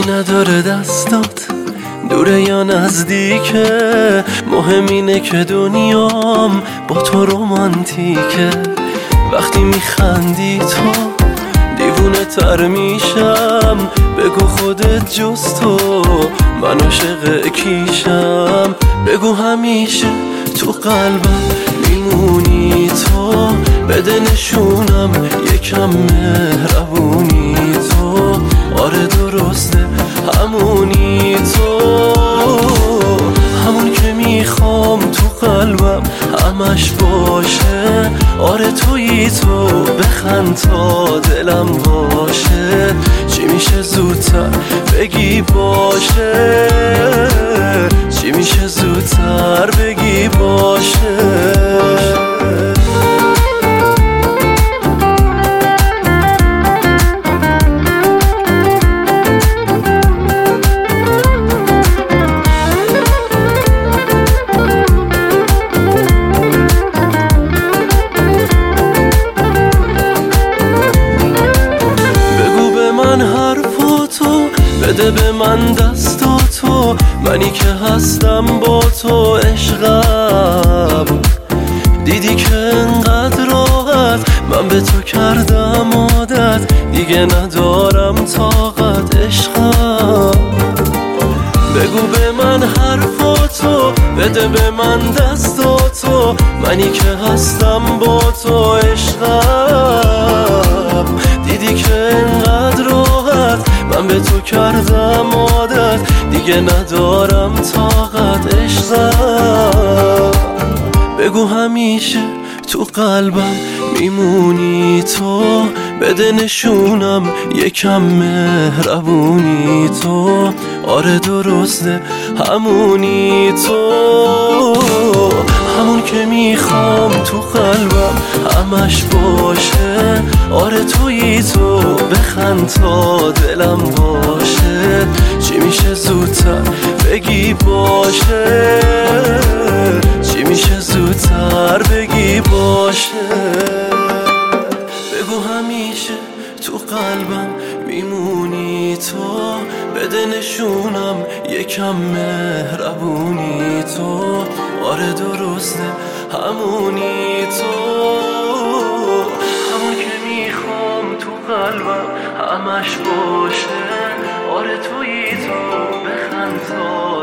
نداره دستات دوره یا نزدیکه، مهم اینه که دنیام با تو رومانتیکه. وقتی میخندی تو دیوونه تر میشم، بگو خودت جز تو من عاشق کیشم. بگو همیشه تو قلبم میمونی تو، بده نشونم یکم مهربونی تو. آره درسته همونی تو، همون که میخوام تو قلبم همش باشه. آره تویی تو، بخند تا دلم باشه. چی میشه زودتر بگی باشه، چی میشه زودتر بگی باشه. بده به من دستاتو، منی که هستم با تو عشقم. دیدی که انقدر راحت من به تو کردم عادت، دیگه ندارم طاقت عشقم. بگو به من حرفاتو، بده به من دستاتو، منی که هستم با تو عشقم. دیدی که انقدر راحت من به تو کردم عادت، دیگه ندارم طاقت عشقم. بگو همیشه تو قلبم میمونی تو، بده نشونم یکم مهربونی تو. آره درسته همونی تو، همون که میخوام تو قلبم همش باشه. آره تویی تو، بخند تا دلم باشه. چی میشه زودتر بگی باشه، چی میشه زودتر بگی باشه. بگو همیشه تو قلبم میمونی تو، بده نشونم یکم مهربونی تو. آره درسته همونی تو، همون که میخوام تو قلبم همش باشه. آره تویی تو، بخند تا